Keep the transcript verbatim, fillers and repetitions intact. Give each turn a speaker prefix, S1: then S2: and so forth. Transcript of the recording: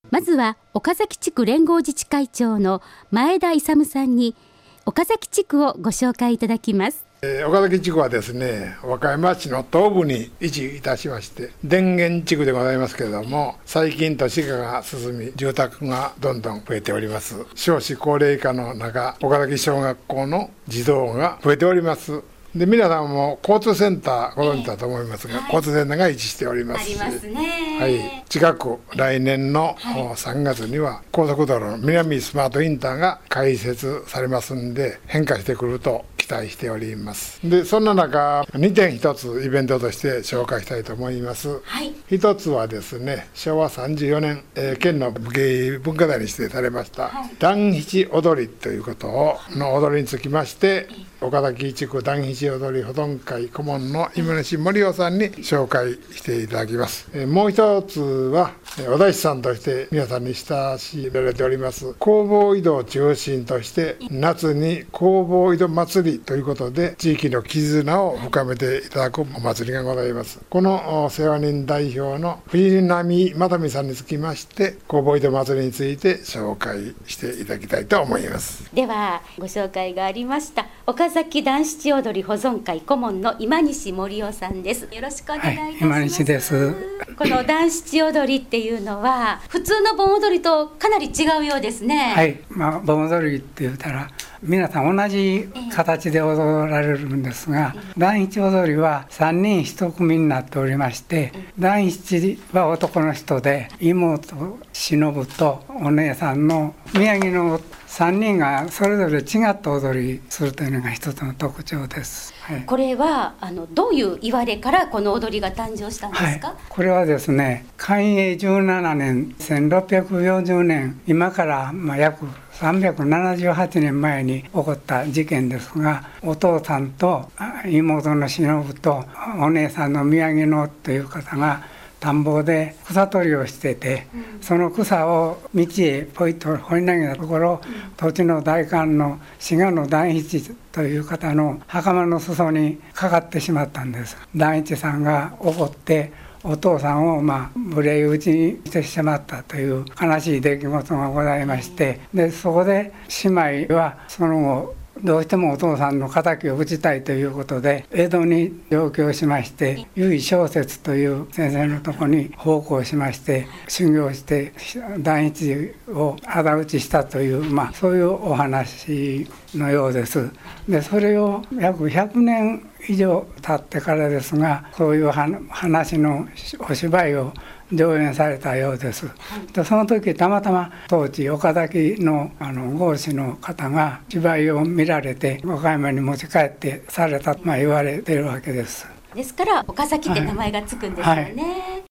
S1: まずは岡崎地区連合自治会長の前田勇さんに岡崎地区をご紹介いただきます。
S2: えー、岡崎地区はですね、和歌山市の東部に位置いたしまして、田園地区でございますけれども、最近都市化が進み、住宅がどんどん増えております。少子高齢化の中、岡崎小学校の児童が増えております。で、皆さんも交通センターご存知だと思いますが、えーはい、交通センターが位置しておりますし、
S1: ありますね、
S2: はい、近く来年のさんがつには高速道路の南スマートインターが開設されますんで、変化してくると期待しております。で、そんな中にてんひとつイベントとして紹介したいと思います。はい、ひとつはですね、しょうわさんじゅうよねん、えー、県の無形文化財に指定されました、はい、団七踊りということをの踊りにつきまして、岡崎地区団七踊り保存会顧問の今西森夫さんに紹介していただきます。えー、もう一つはお大師さんとして皆さんに親しまれております弘法井戸を中心として夏に弘法井戸祭りということで地域の絆を深めていただくお祭りがございます。この世話人代表の藤波またみさんにつきまして弘法井戸祭りについて紹介していただきたいと思います。
S1: ではご紹介がありました岡崎団七踊り保存会顧問の今西森夫さんです。よろしくお願いいたします。
S3: はい、今西です。
S1: この団七踊りっていうのは普通の盆踊りとかなり違うようですね。
S3: はい、まあ、盆踊りって言ったら皆さん同じ形で踊られるんですが、団七踊りはさんにんいち組になっておりまして、団七は男の人で妹忍とお姉さんの宮城のさんにんがそれぞれ違った踊りするというのが一つの特徴です。はい、
S1: これはあのどういう言われからこの踊りが誕生したんですか？はい、
S3: これはですね、寛永じゅうななねんせんろっぴゃくよんじゅうねん、今からまあ約さんびゃくななじゅうはちねんまえに起こった事件ですが、お父さんと妹の忍とお姉さんの宮城のという方が田んぼで草取りをしてて、うん、その草を道へポイと放り投げたところ、うん、土地の代官の滋賀の団七という方の袴の裾にかかってしまったんです。団一さんが怒ってお父さんをまあ無礼打ちにしてしまったという悲しい出来事がございまして、でそこで姉妹はその後どうしてもお父さんの敵を討ちたいということで江戸に上京しまして、由井正雪という先生のところに奉公しまして修行して団一を仇討ちしたという、まあ、そういうお話のようです。でそれを約ひゃくねん以上経ってからですが、そういう話のお芝居を上演されたようです。でその時たまたま当時岡崎のあの郷士の方が芝居を見られて和歌山に持ち帰ってされたと、まあ、言われているわけです。
S1: ですから岡崎って名前がつくんですよね。はいはい。